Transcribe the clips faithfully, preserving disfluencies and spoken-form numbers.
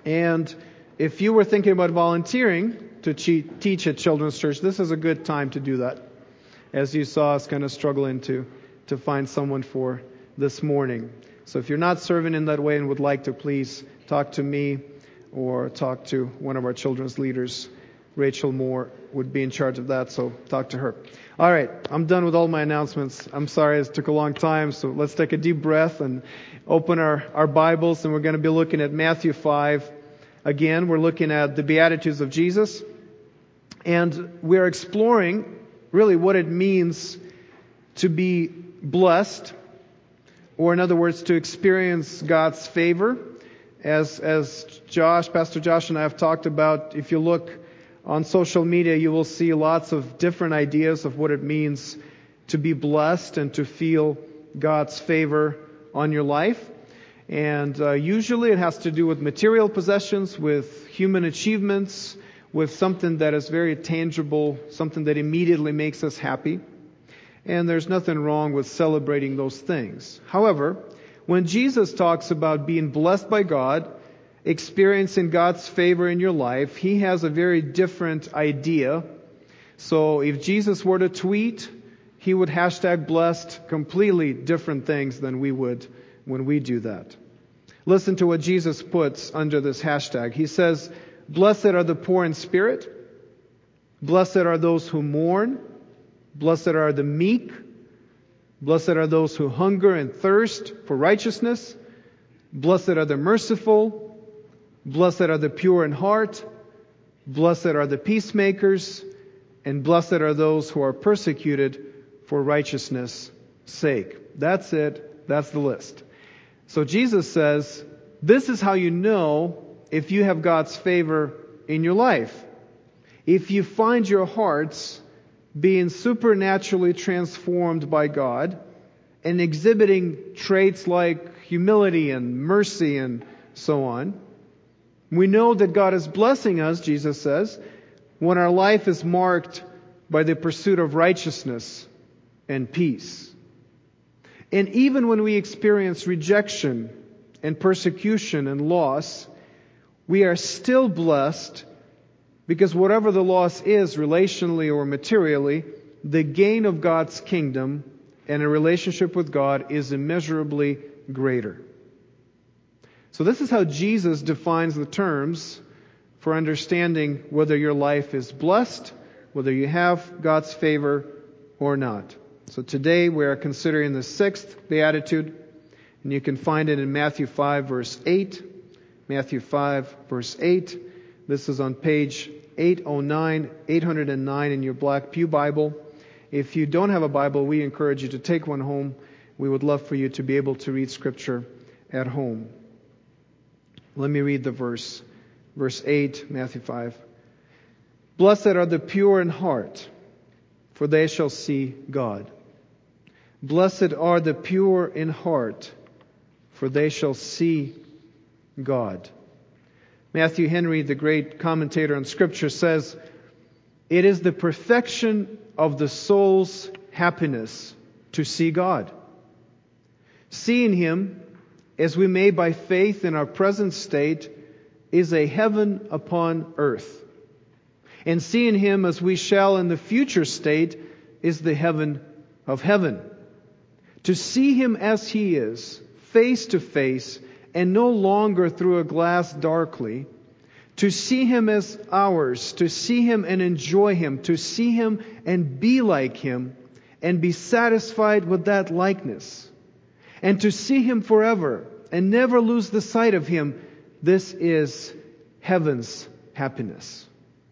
And if you were thinking about volunteering to teach at Children's Church, this is a good time to do that. As you saw us kind of struggling to, to find someone for this morning. So if you're not serving in that way and would like to, please talk to me or talk to one of our children's leaders. Rachel Moore would be in charge of that, so talk to her. All right, I'm done with all my announcements. I'm sorry it took a long time, so let's take a deep breath and open our, our Bibles, and we're going to be looking at Matthew five. Again, we're looking at the Beatitudes of Jesus, and we're exploring really what it means to be blessed, or in other words, to experience God's favor. As, as Josh, Pastor Josh and I have talked about, if you look on social media, you will see lots of different ideas of what it means to be blessed and to feel God's favor on your life. And uh, usually it has to do with material possessions, with human achievements, with something that is very tangible, something that immediately makes us happy. And there's nothing wrong with celebrating those things. However, when Jesus talks about being blessed by God, experiencing God's favor in your life, He has a very different idea. So if Jesus were to tweet, He would hashtag blessed completely different things than we would when we do that. Listen to what Jesus puts under this hashtag. He says, "Blessed are the poor in spirit. Blessed are those who mourn. Blessed are the meek. Blessed are those who hunger and thirst for righteousness. Blessed are the merciful. Blessed are the pure in heart. Blessed are the peacemakers. And blessed are those who are persecuted for righteousness' sake." That's it. That's the list. So Jesus says, this is how you know if you have God's favor in your life. If you find your hearts being supernaturally transformed by God and exhibiting traits like humility and mercy and so on. We know that God is blessing us, Jesus says, when our life is marked by the pursuit of righteousness and peace. And even when we experience rejection and persecution and loss, we are still blessed because whatever the loss is, relationally or materially, the gain of God's kingdom and a relationship with God is immeasurably greater. So this is how Jesus defines the terms for understanding whether your life is blessed, whether you have God's favor or not. So today we are considering the sixth beatitude, and you can find it in Matthew five verse eight. Matthew five verse eight. This is on page eight oh nine, eight oh nine in your Black Pew Bible. If you don't have a Bible, we encourage you to take one home. We would love for you to be able to read Scripture at home. Let me read the verse. Verse eight, Matthew five. "Blessed are the pure in heart, for they shall see God. Blessed are the pure in heart, for they shall see God." Matthew Henry, the great commentator on Scripture, says, "It is the perfection of the soul's happiness to see God. Seeing Him, as we may by faith in our present state, is a heaven upon earth. And seeing Him as we shall in the future state is the heaven of heaven. To see Him as He is, face to face, and no longer through a glass darkly, to see Him as ours, to see Him and enjoy Him, to see Him and be like Him, and be satisfied with that likeness, and to see Him forever and never lose the sight of Him, this is heaven's happiness."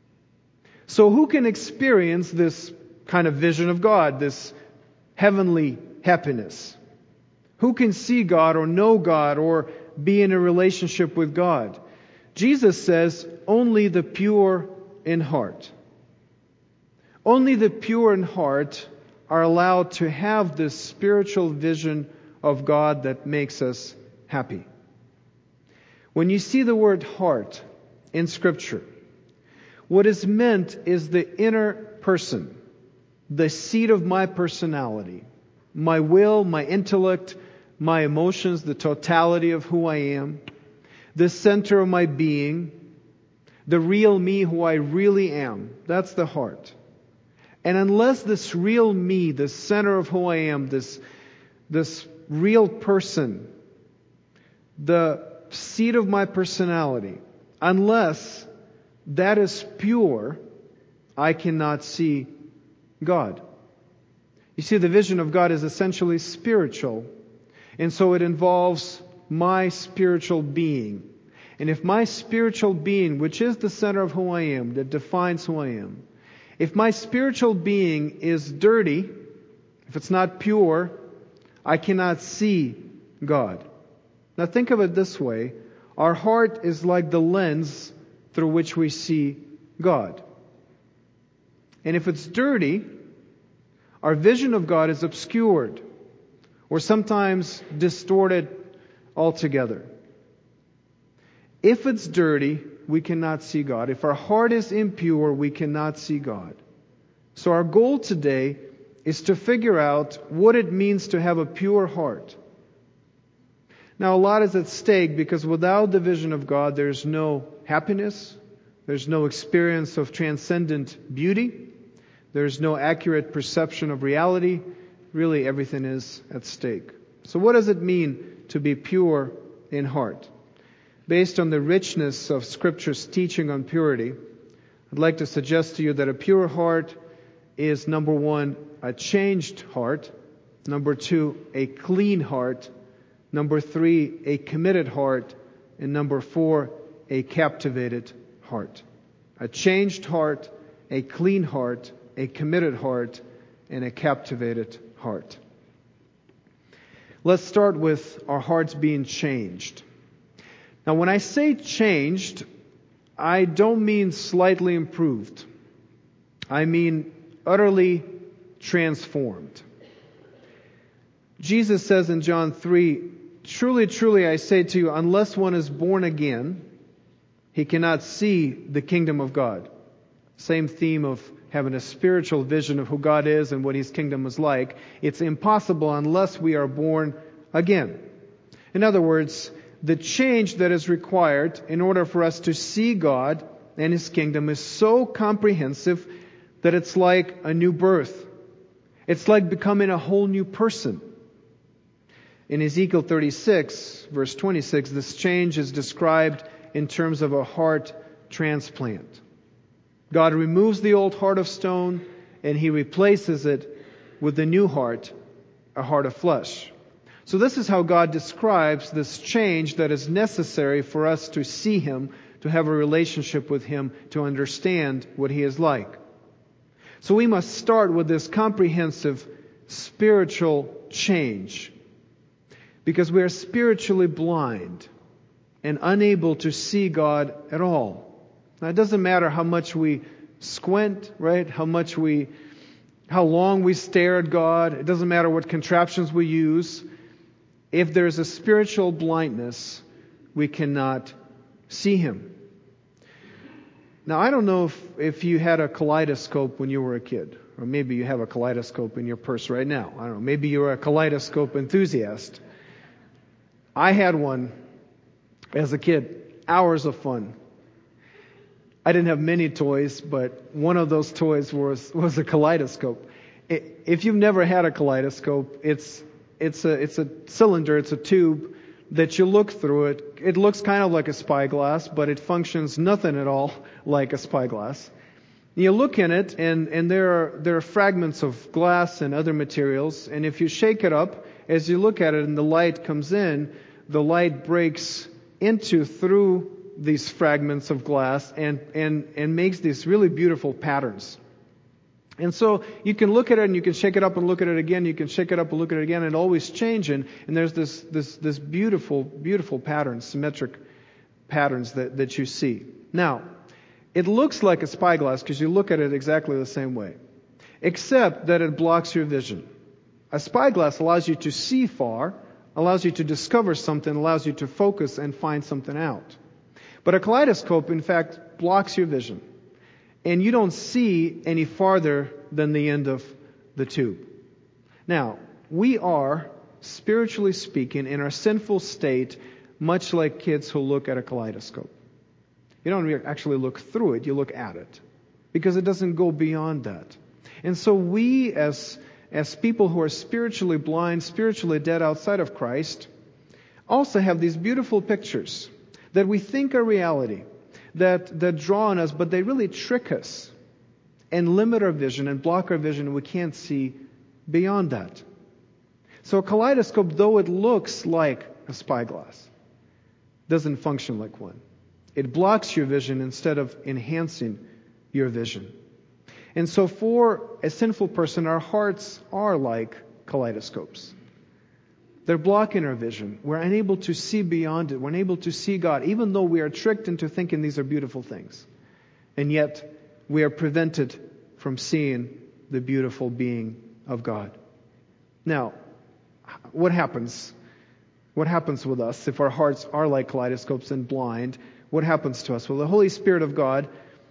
So who can experience this kind of vision of God, this heavenly happiness? Who can see God or know God or be in a relationship with God? Jesus says, only the pure in heart. Only the pure in heart are allowed to have this spiritual vision of God that makes us happy. When you see the word heart in Scripture, what is meant is the inner person, the seat of my personality, my will, my intellect, my emotions, the totality of who I am. the center of my being, the real me, who I really am. That's the heart. And unless this real me, the center of who I am, this, this real person, the seat of my personality, unless that is pure, I cannot see God. You see, the vision of God is essentially spiritual, and so it involves my spiritual being. And if my spiritual being, which is the center of who I am, that defines who I am, if my spiritual being is dirty, if it's not pure, I cannot see God. Now think of it this way. Our heart is like the lens through which we see God. And if it's dirty, our vision of God is obscured or sometimes distorted altogether. If it's dirty, we cannot see God. If our heart is impure, we cannot see God. So our goal today is to figure out what it means to have a pure heart. Now, a lot is at stake because without the vision of God, there's no happiness, there's no experience of transcendent beauty, there's no accurate perception of reality. Really, everything is at stake. So what does it mean to be pure in heart? Based on the richness of Scripture's teaching on purity, I'd like to suggest to you that a pure heart is, number one, a changed heart. Number two, a clean heart. Number three, a committed heart. And number four, a captivated heart. A changed heart, a clean heart, a committed heart, and a captivated heart. Let's start with our hearts being changed. Now, when I say changed, I don't mean slightly improved. I mean utterly transformed. Jesus says in John three, "Truly, truly, I say to you, unless one is born again, he cannot see the kingdom of God." Same theme of having a spiritual vision of who God is and what His kingdom is like. It's impossible unless we are born again. In other words, the change that is required in order for us to see God and His kingdom is so comprehensive that it's like a new birth. It's like becoming a whole new person. In Ezekiel thirty-six, verse twenty-six, this change is described in terms of a heart transplant. God removes the old heart of stone and He replaces it with the new heart, a heart of flesh. So this is how God describes this change that is necessary for us to see Him, to have a relationship with Him, to understand what He is like. So we must start with this comprehensive spiritual change, because we are spiritually blind and unable to see God at all. Now, it doesn't matter how much we squint, right? How much we, how long we stare at God. It doesn't matter what contraptions we use. If there's a spiritual blindness, we cannot see Him. Now, I don't know if, if you had a kaleidoscope when you were a kid, or maybe you have a kaleidoscope in your purse right now. I don't know. Maybe you're a kaleidoscope enthusiast. I had one as a kid. Hours of fun. I didn't have many toys, but one of those toys was, was a kaleidoscope. If you've never had a kaleidoscope, it's it's a it's a cylinder, it's a tube that you look through it. It looks kind of like a spyglass, but it functions nothing at all like a spyglass. You look in it, and, and there are there are fragments of glass and other materials, and if you shake it up, as you look at it and the light comes in, the light breaks into through these fragments of glass and, and, and makes these really beautiful patterns. And so you can look at it and you can shake it up and look at it again. You can shake it up and look at it again, and always changing. And there's this this this beautiful, beautiful patterns, symmetric patterns that, that you see. Now, it looks like a spyglass because you look at it exactly the same way, except that it blocks your vision. A spyglass allows you to see far, allows you to discover something, allows you to focus and find something out. But a kaleidoscope, in fact, blocks your vision. And you don't see any farther than the end of the tube. Now, we are, spiritually speaking, in our sinful state, much like kids who look at a kaleidoscope. You don't actually look through it, you look at it. Because it doesn't go beyond that. And so we, as, as people who are spiritually blind, spiritually dead outside of Christ, also have these beautiful pictures that we think are reality, that, that draw on us, but they really trick us and limit our vision and block our vision, and we can't see beyond that. So a kaleidoscope, though it looks like a spyglass, doesn't function like one. It blocks your vision instead of enhancing your vision. And so for a sinful person, our hearts are like kaleidoscopes. They're blocking our vision. We're unable to see beyond it. We're unable to see God, even though we are tricked into thinking these are beautiful things. And yet, we are prevented from seeing the beautiful being of God. Now, what happens? What happens with us if our hearts are like kaleidoscopes and blind? What happens to us? Well, the Holy Spirit of God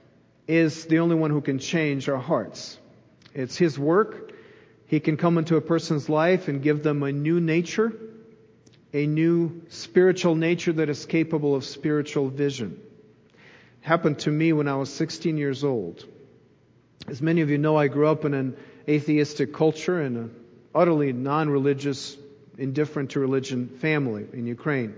is the only one who can change our hearts. It's His work. He can come into a person's life and give them a new nature, a new spiritual nature that is capable of spiritual vision. It happened to me when I was sixteen years old. As many of you know, I grew up in an atheistic culture and an utterly non-religious, indifferent to religion family in Ukraine.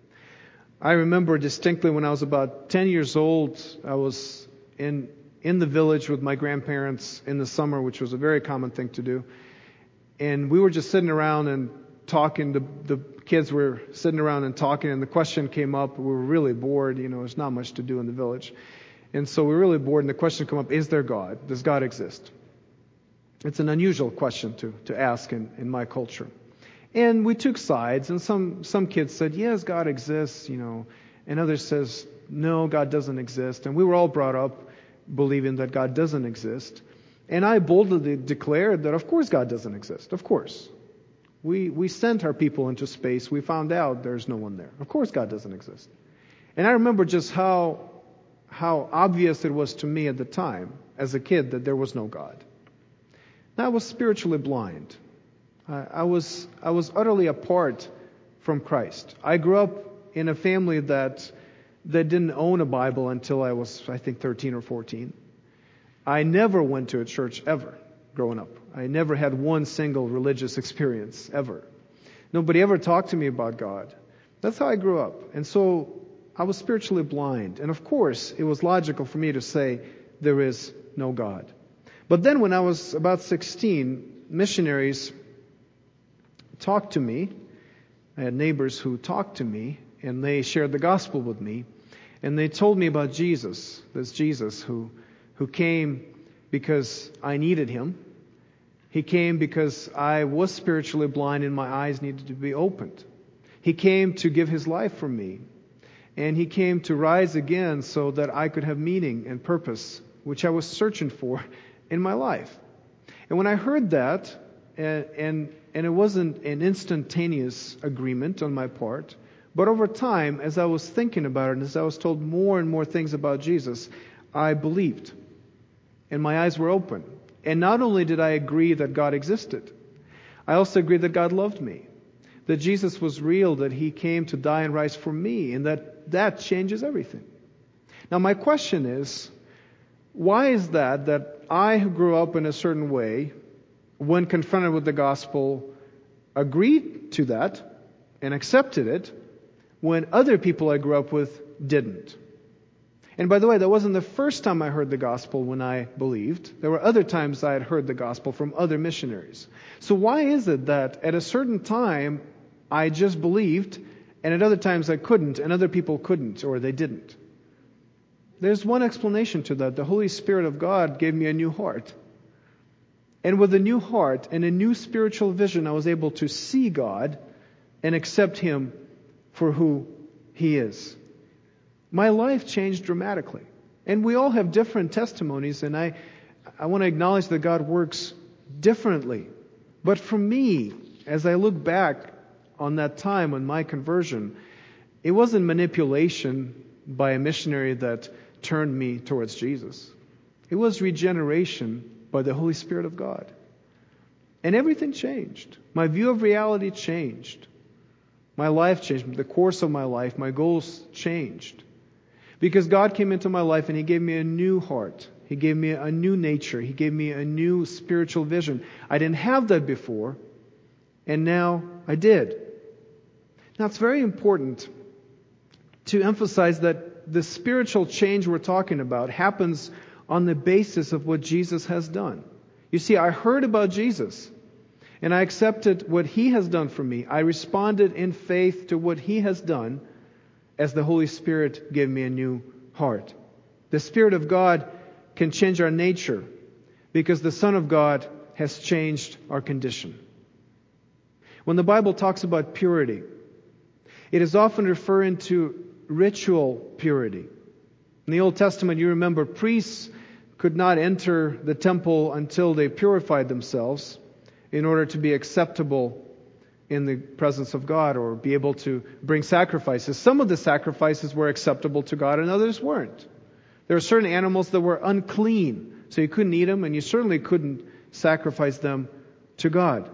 I remember distinctly when I was about ten years old, I was in in the village with my grandparents in the summer, which was a very common thing to do. And we were just sitting around and talking. The, the kids were sitting around and talking, and the question came up. We were really bored. You know, there's not much to do in the village. And so we were really bored, and the question came up, is there God? Does God exist? It's an unusual question to, to ask in, in my culture. And we took sides, and some, some kids said, yes, God exists, you know, and others says, no, God doesn't exist. And we were all brought up believing that God doesn't exist. And I boldly declared that of course God doesn't exist. Of course. We we sent our people into space. We found out there's no one there. Of course God doesn't exist. And I remember just how how obvious it was to me at the time as a kid that there was no God. And I was spiritually blind. I, I was I was utterly apart from Christ. I grew up in a family that that didn't own a Bible until I was, I think, thirteen or fourteen. I never went to a church ever growing up. I never had one single religious experience ever. Nobody ever talked to me about God. That's how I grew up. And so I was spiritually blind. And of course, it was logical for me to say there is no God. But then when I was about sixteen, missionaries talked to me. I had neighbors who talked to me, and they shared the gospel with me. And they told me about Jesus, this Jesus who who came because I needed Him. He came because I was spiritually blind and my eyes needed to be opened. He came to give His life for me. And He came to rise again so that I could have meaning and purpose, which I was searching for in my life. And when I heard that, and, and, and it wasn't an instantaneous agreement on my part, but over time, as I was thinking about it, and as I was told more and more things about Jesus, I believed. And my eyes were open. And not only did I agree that God existed, I also agreed that God loved me. That Jesus was real, that He came to die and rise for me, and that that changes everything. Now my question is, why is that, that I who grew up in a certain way, when confronted with the gospel, agreed to that and accepted it, when other people I grew up with didn't? And by the way, that wasn't the first time I heard the gospel when I believed. There were other times I had heard the gospel from other missionaries. So why is it that at a certain time I just believed, and at other times I couldn't, and other people couldn't, or they didn't? There's one explanation to that. The Holy Spirit of God gave me a new heart. And with a new heart and a new spiritual vision, I was able to see God and accept Him for who He is. My life changed dramatically. And we all have different testimonies, and I, I want to acknowledge that God works differently. But for me, as I look back on that time on my conversion, it wasn't manipulation by a missionary that turned me towards Jesus. It was regeneration by the Holy Spirit of God. And everything changed. My view of reality changed. My life changed. The course of my life, my goals changed. Because God came into my life and He gave me a new heart. He gave me a new nature. He gave me a new spiritual vision. I didn't have that before, and now I did. Now it's very important to emphasize that the spiritual change we're talking about happens on the basis of what Jesus has done. You see, I heard about Jesus, and I accepted what He has done for me. I responded in faith to what He has done as the Holy Spirit gave me a new heart. The Spirit of God can change our nature because the Son of God has changed our condition. When the Bible talks about purity, it is often referring to ritual purity. In the Old Testament, you remember, priests could not enter the temple until they purified themselves in order to be acceptable in the presence of God or be able to bring sacrifices. Some of the sacrifices were acceptable to God and others weren't. There are certain animals that were unclean, so you couldn't eat them, and you certainly couldn't sacrifice them to God.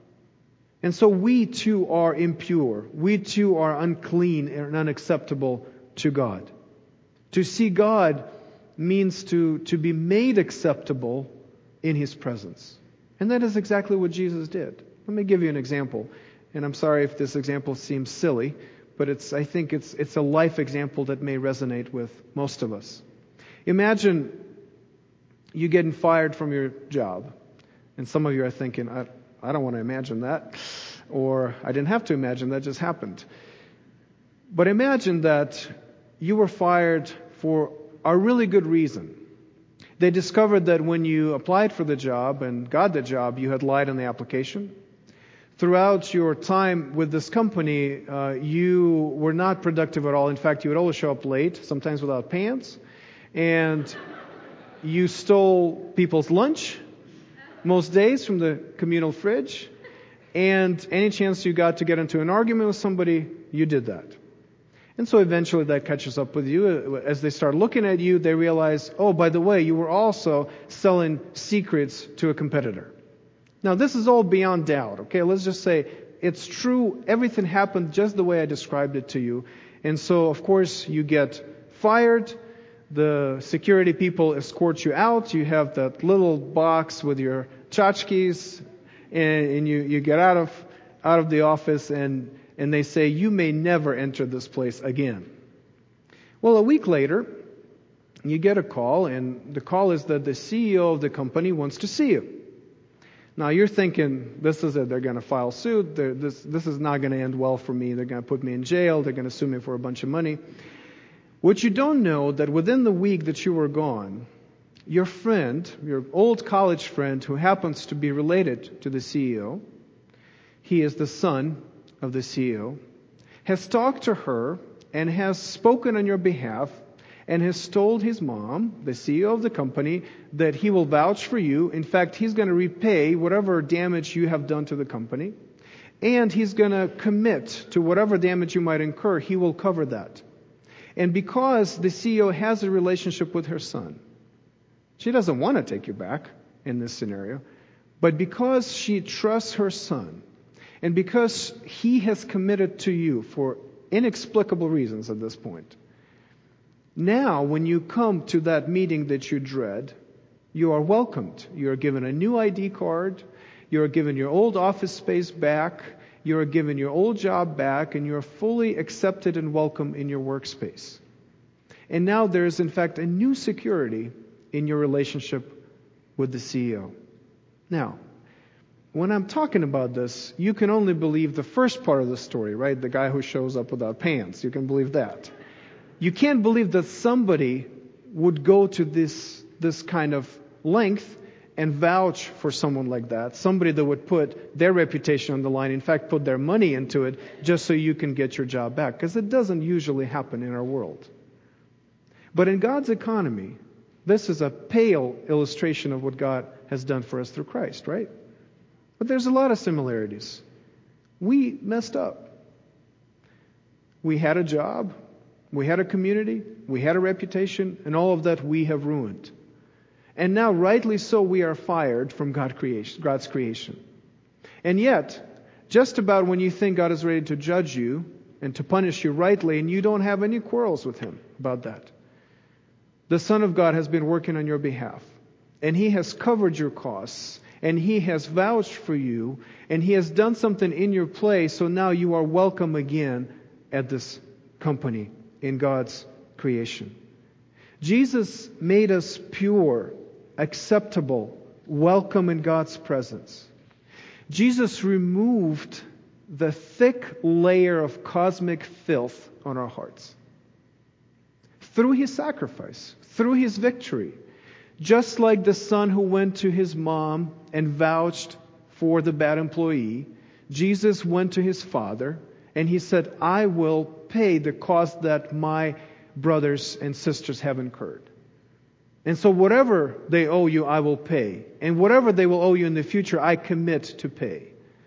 And so we too are impure. We too are unclean and unacceptable to God. To see God means to, to be made acceptable in His presence. And that is exactly what Jesus did. Let me give you an example. And I'm sorry if this example seems silly, but it's I think it's it's a life example that may resonate with most of us. Imagine you getting fired from your job. And some of you are thinking, I, I don't want to imagine that. Or I didn't have to imagine, that just happened. But imagine that you were fired for a really good reason. They discovered that when you applied for the job and got the job, you had lied on the application. Throughout your time with this company, uh, you were not productive at all. In fact, you would always show up late, sometimes without pants. And you stole people's lunch most days from the communal fridge. And any chance you got to get into an argument with somebody, you did that. And so eventually that catches up with you. As they start looking at you, they realize, oh, by the way, you were also selling secrets to a competitor. Now, this is all beyond doubt, okay? Let's just say it's true. Everything happened just the way I described it to you. And so, of course, you get fired. The security people escort you out. You have that little box with your tchotchkes, and, and you, you get out of out of the office, and, and they say, you may never enter this place again. Well, a week later, you get a call, and the call is that the C E O of the company wants to see you. Now, you're thinking, this is it. They're going to file suit. They're, this, this is not going to end well for me. They're going to put me in jail. They're going to sue me for a bunch of money. What you don't know, that within the week that you were gone, your friend, your old college friend who happens to be related to the C E O, he is the son of the C E O, has talked to her and has spoken on your behalf and has told his mom, the C E O of the company, that he will vouch for you. In fact, he's going to repay whatever damage you have done to the company, and he's going to commit to whatever damage you might incur. He will cover that. And because the C E O has a relationship with her son, she doesn't want to take you back in this scenario, but because she trusts her son, and because he has committed to you for inexplicable reasons at this point, now when you come to that meeting that you dread, you are welcomed. You are given a new I D card. You are given your old office space back. You are given your old job back, and you are fully accepted and welcome in your workspace. And now there is, in fact, a new security in your relationship with the C E O. Now, when I'm talking about this, you can only believe the first part of the story, right? The guy who shows up without pants. You can believe that. You can't believe that somebody would go to this this kind of length and vouch for someone like that. Somebody that would put their reputation on the line, in fact, put their money into it just so you can get your job back. Because it doesn't usually happen in our world. But in God's economy, this is a pale illustration of what God has done for us through Christ, right? But there's a lot of similarities. We messed up. We had a job. We had a community. We had a reputation. And all of that we have ruined. And now, rightly so, we are fired from God creation, God's creation. And yet, just about when you think God is ready to judge you and to punish you rightly, and you don't have any quarrels with Him about that. The Son of God has been working on your behalf, and He has covered your costs, and He has vouched for you, and He has done something in your place, so now you are welcome again at this company in God's creation. Jesus made us pure, acceptable, welcome in God's presence. Jesus removed the thick layer of cosmic filth on our hearts through His sacrifice, through His victory. Just like the son who went to his mom and vouched for the bad employee, Jesus went to his Father and He said, I will pay the cost that my brothers and sisters have incurred. And so whatever they owe you, I will pay. And whatever they will owe you in the future, I commit to pay.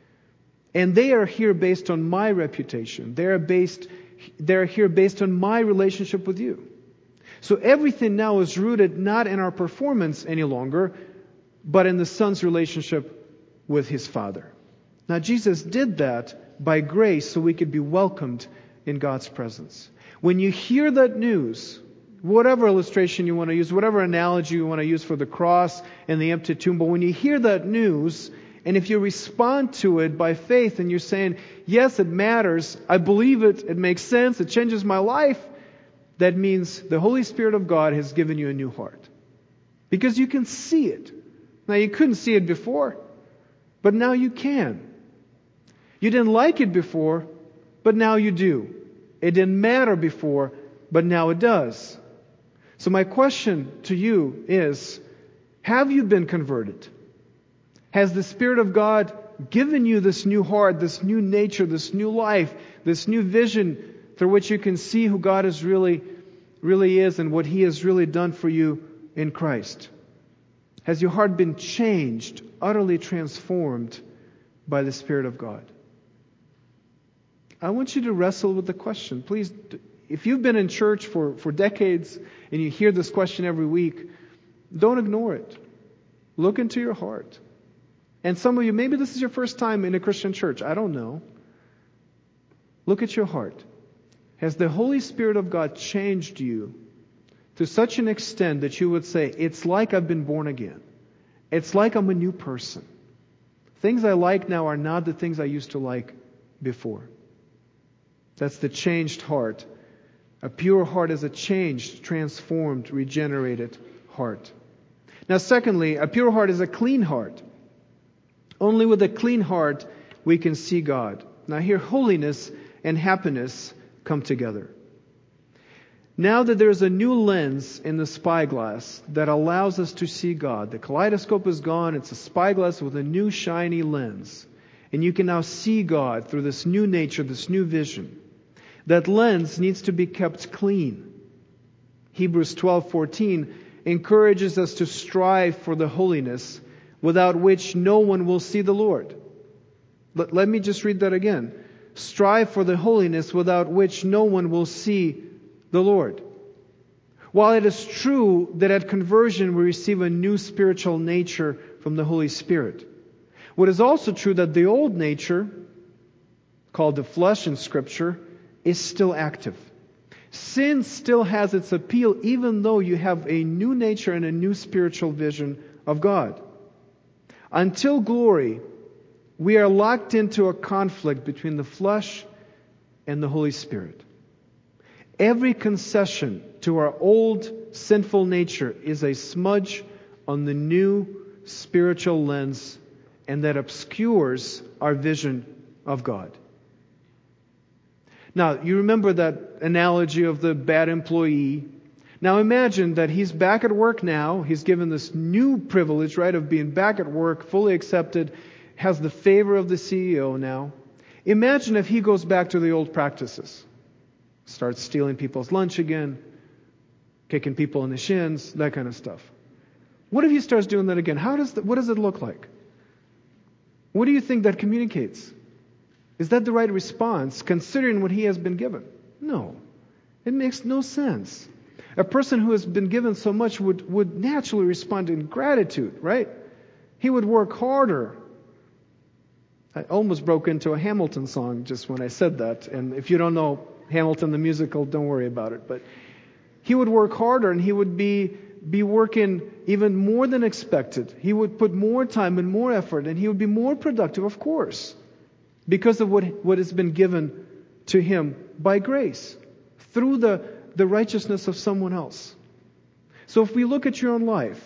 And they are here based on my reputation. They are based, they are here based on my relationship with you. So everything now is rooted not in our performance any longer, but in the Son's relationship with His Father. Now Jesus did that by grace so we could be welcomed in God's presence. When you hear that news, whatever illustration you want to use, whatever analogy you want to use for the cross and the empty tomb, but when you hear that news, and if you respond to it by faith and you're saying, yes, it matters, I believe it, it makes sense, it changes my life, that means the Holy Spirit of God has given you a new heart. Because you can see it. Now you couldn't see it before, but now you can. You didn't like it before, but now you do. It didn't matter before, but now it does. So my question to you is, have you been converted? Has the Spirit of God given you this new heart, this new nature, this new life, this new vision through which you can see who God is really, really is and what He has really done for you in Christ? Has your heart been changed, utterly transformed by the Spirit of God? I want you to wrestle with the question. Please, if you've been in church for, for decades and you hear this question every week, don't ignore it. Look into your heart. And some of you, maybe this is your first time in a Christian church. I don't know. Look at your heart. Has the Holy Spirit of God changed you to such an extent that you would say, it's like I've been born again. It's like I'm a new person. Things I like now are not the things I used to like before. That's the changed heart. A pure heart is a changed, transformed, regenerated heart. Now, secondly, a pure heart is a clean heart. Only with a clean heart we can see God. Now here, holiness and happiness come together. Now that there's a new lens in the spyglass that allows us to see God, the kaleidoscope is gone, it's a spyglass with a new shiny lens. And you can now see God through this new nature, this new vision. That lens needs to be kept clean. Hebrews twelve fourteen encourages us to strive for the holiness without which no one will see the Lord. Let, let me just read that again. Strive for the holiness without which no one will see the Lord. While it is true that at conversion we receive a new spiritual nature from the Holy Spirit, what is also true that the old nature, called the flesh in Scripture, is still active. Sin still has its appeal even though you have a new nature and a new spiritual vision of God. Until glory, we are locked into a conflict between the flesh and the Holy Spirit. Every concession to our old sinful nature is a smudge on the new spiritual lens, and that obscures our vision of God. Now, you remember that analogy of the bad employee. Now imagine that he's back at work now. He's given this new privilege, right, of being back at work, fully accepted, has the favor of the C E O now. Imagine if he goes back to the old practices. Starts stealing people's lunch again, kicking people in the shins, that kind of stuff. What if he starts doing that again? How does that, what does it look like? What do you think that communicates? Is that the right response, considering what he has been given? No. It makes no sense. A person who has been given so much would, would naturally respond in gratitude, right? He would work harder. I almost broke into a Hamilton song just when I said that. And if you don't know Hamilton the musical, don't worry about it. But he would work harder, and he would be be working even more than expected. He would put more time and more effort, and he would be more productive, of course, because of what, what has been given to him by grace, through the, the righteousness of someone else. So if we look at your own life,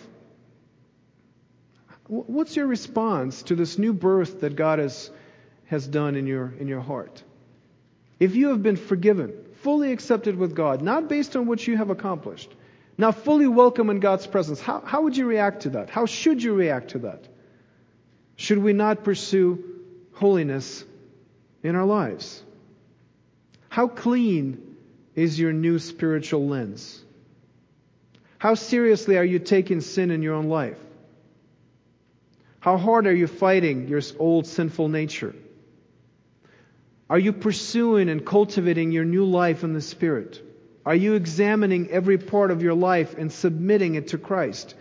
what's your response to this new birth that God has, has done in your, in your heart? If you have been forgiven, fully accepted with God, not based on what you have accomplished, now fully welcome in God's presence, how, how would you react to that? How should you react to that? Should we not pursue holiness in our lives? How clean is your new spiritual lens? How seriously are you taking sin in your own life? How hard are you fighting your old sinful nature? Are you pursuing and cultivating your new life in the Spirit? Are you examining every part of your life and submitting it to Christ?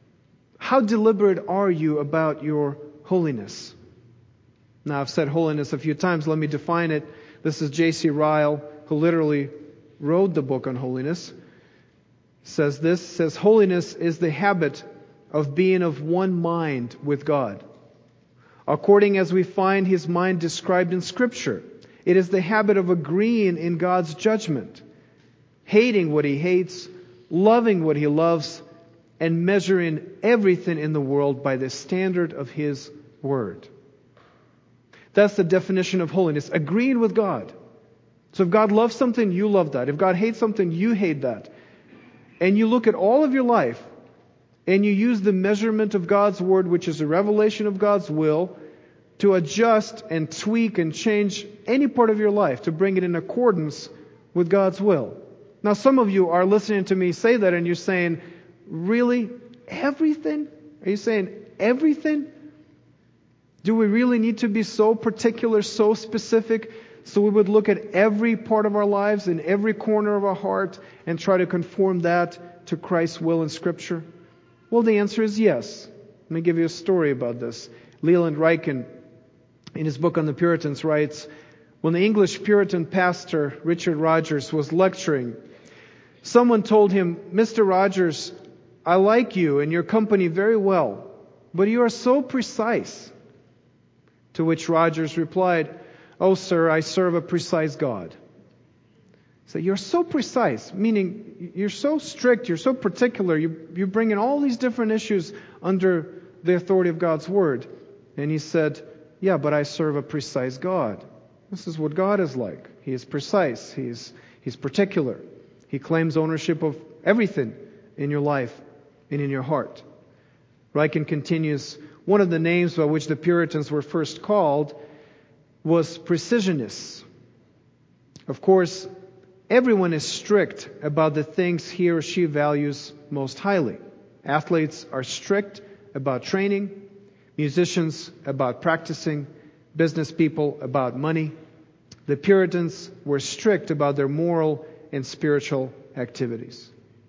How deliberate are you about your holiness? Now, I've said holiness a few times. Let me define it. This is J C Ryle, who literally wrote the book on holiness. Says this, says, holiness is the habit of being of one mind with God, according as we find His mind described in Scripture. It is the habit of agreeing in God's judgment, hating what He hates, loving what He loves, and measuring everything in the world by the standard of His Word. That's the definition of holiness, agreeing with God. So if God loves something, you love that. If God hates something, you hate that. And you look at all of your life, and you use the measurement of God's Word, which is a revelation of God's will, to adjust and tweak and change any part of your life to bring it in accordance with God's will. Now, some of you are listening to me say that, and you're saying, really? Everything? Are you saying everything? Do we really need to be so particular, so specific, so we would look at every part of our lives and every corner of our heart and try to conform that to Christ's will in Scripture? Well, the answer is yes. Let me give you a story about this. Leland Ryken, in his book on the Puritans, writes, when the English Puritan pastor Richard Rogers was lecturing, someone told him, Mister Rogers, I like you and your company very well, but you are so precise. To which Rogers replied, oh, sir, I serve a precise God. So you're so precise, meaning you're so strict, you're so particular, you, you bring in all these different issues under the authority of God's Word. And he said, yeah, but I serve a precise God. This is what God is like. He is precise. He's, he's particular. He claims ownership of everything in your life and in your heart. Ryken continues, one of the names by which the Puritans were first called was precisionists. Of course, everyone is strict about the things he or she values most highly. Athletes are strict about training, musicians about practicing, business people about money. The Puritans were strict about their moral and spiritual activities.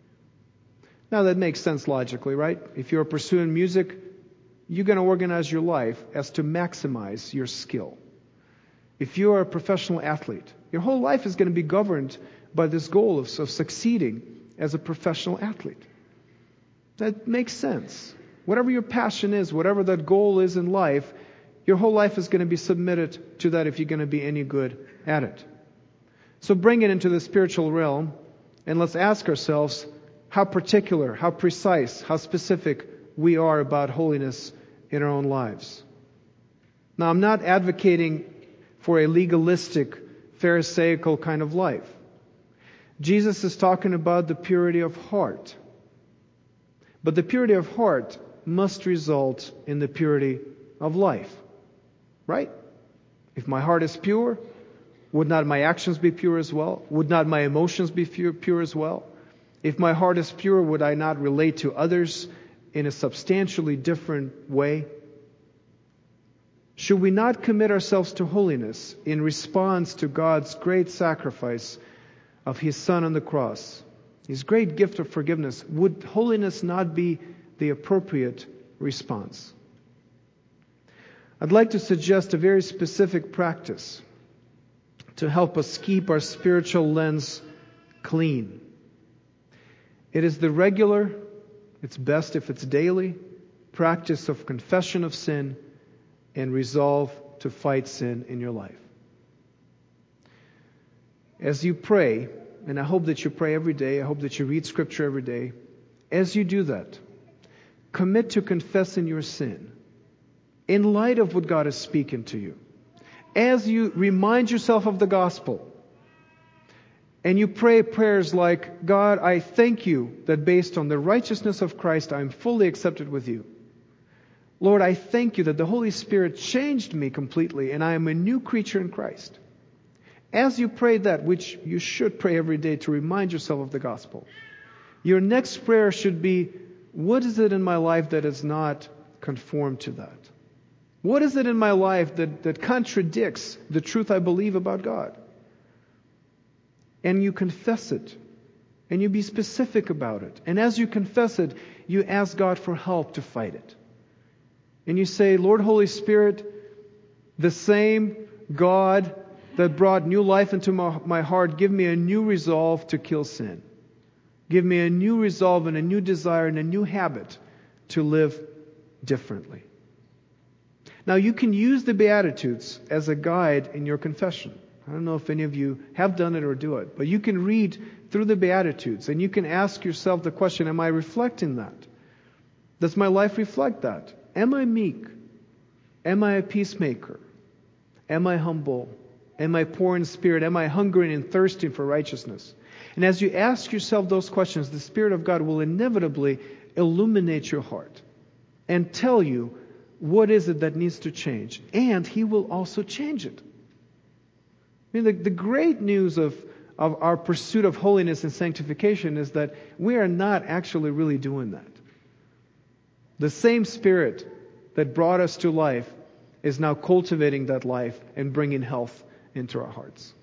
Now that makes sense logically, right? If you're pursuing music, you're going to organize your life as to maximize your skill. If you're a professional athlete, your whole life is going to be governed by this goal of, of succeeding as a professional athlete. That makes sense. Whatever your passion is, whatever that goal is in life, your whole life is going to be submitted to that if you're going to be any good at it. So bring it into the spiritual realm, and let's ask ourselves how particular, how precise, how specific we are about holiness in our own lives. Now, I'm not advocating for a legalistic, pharisaical kind of life. Jesus is talking about the purity of heart. But the purity of heart must result in the purity of life. Right? If my heart is pure, would not my actions be pure as well? Would not my emotions be pure, pure as well? If my heart is pure, would I not relate to others in a substantially different way? Should we not commit ourselves to holiness in response to God's great sacrifice of His Son on the cross, His great gift of forgiveness? Would holiness not be the appropriate response? I'd like to suggest a very specific practice to help us keep our spiritual lens clean. It is the regular, it's best if it's daily, practice of confession of sin and resolve to fight sin in your life. As you pray, and I hope that you pray every day, I hope that you read Scripture every day, as you do that, commit to confessing your sin in light of what God is speaking to you. As you remind yourself of the gospel, and you pray prayers like, God, I thank you that based on the righteousness of Christ, I am fully accepted with you. Lord, I thank you that the Holy Spirit changed me completely and I am a new creature in Christ. As you pray that, which you should pray every day to remind yourself of the gospel, your next prayer should be, what is it in my life that is not conformed to that? What is it in my life that, that contradicts the truth I believe about God? And you confess it. And you be specific about it. And as you confess it, you ask God for help to fight it. And you say, Lord Holy Spirit, the same God that brought new life into my, my heart, give me a new resolve to kill sin. Give me a new resolve and a new desire and a new habit to live differently. Now you can use the Beatitudes as a guide in your confession. I don't know if any of you have done it or do it, but you can read through the Beatitudes and you can ask yourself the question, am I reflecting that? Does my life reflect that? Am I meek? Am I a peacemaker? Am I humble? Am I poor in spirit? Am I hungering and thirsting for righteousness? And as you ask yourself those questions, the Spirit of God will inevitably illuminate your heart and tell you what is it that needs to change. And He will also change it. I mean, the, the great news of, of our pursuit of holiness and sanctification is that we are not actually really doing that. The same Spirit that brought us to life is now cultivating that life and bringing health into our hearts.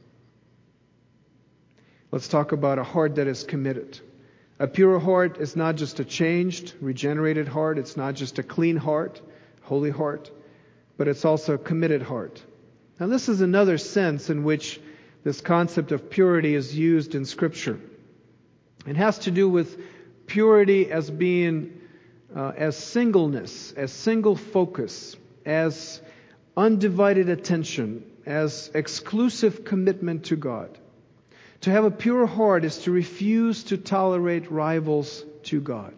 Let's talk about a heart that is committed. A pure heart is not just a changed, regenerated heart. It's not just a clean heart, holy heart, but it's also a committed heart. Now this is another sense in which this concept of purity is used in Scripture. It has to do with purity as being Uh, as singleness, as single focus, as undivided attention, as exclusive commitment to God. To have a pure heart is to refuse to tolerate rivals to God.